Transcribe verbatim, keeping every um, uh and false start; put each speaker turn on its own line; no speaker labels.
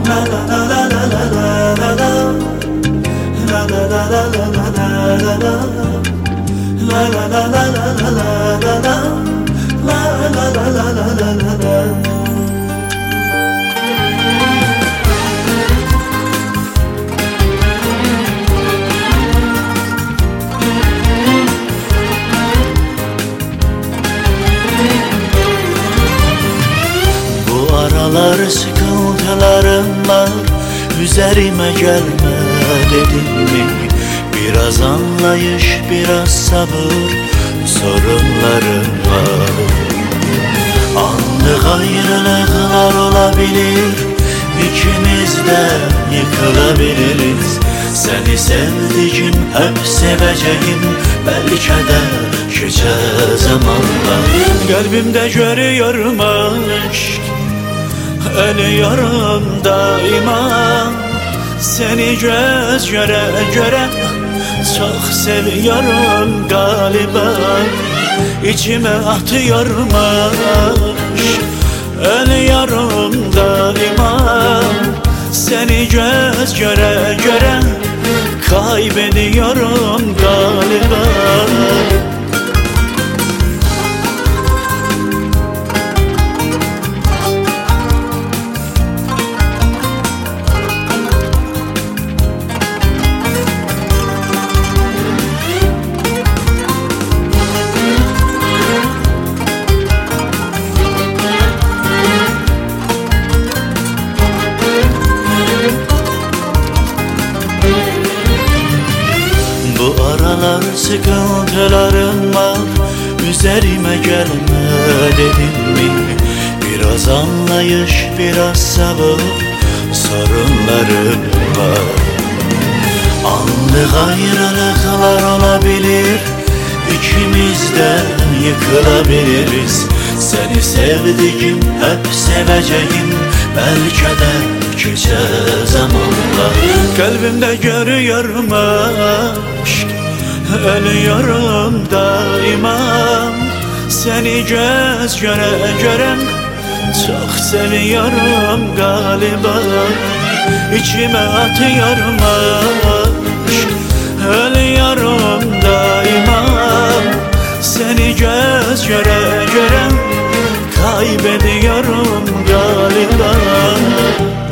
La la la la la la la la. La la la la la la la la la. La la la la la la la la la. La la la la la la la la.
Aralar sıkıntılarım var, üzerime gelme dedim mi? Biraz anlayış, biraz sabır, sorunlarım var. Anlık ayrılıklar olabilir, ikimiz de yıkılabiliriz. Seni sevdiğim, hep seveceğim, belki de geçer zamanla. Kalbimde görüyorum aşk, ölüyorum daima. Seni göz göre göre çok seviyorum galiba. İçime atıyorum aşk, ölüyorum daima. Seni göz göre göre kaybediyorum galiba. Bu aralar sıkıntılarım var, üzerime gelme dedim mi? Biraz anlayış, biraz sabır, sorunlarım var. Anlık ayrılıklar olabilir, ikimiz de yıkılabiliriz. Seni sevdiğim, hep seveceğim, belki de geçer zamanla. Kalbimde görüyorum aşk, ölüyorum daima. Seni göz göre göre çok seviyorum galiba. İçime atıyorum aşk, ölüyorum daima. Seni göz göre göre kaybediyorum galiba.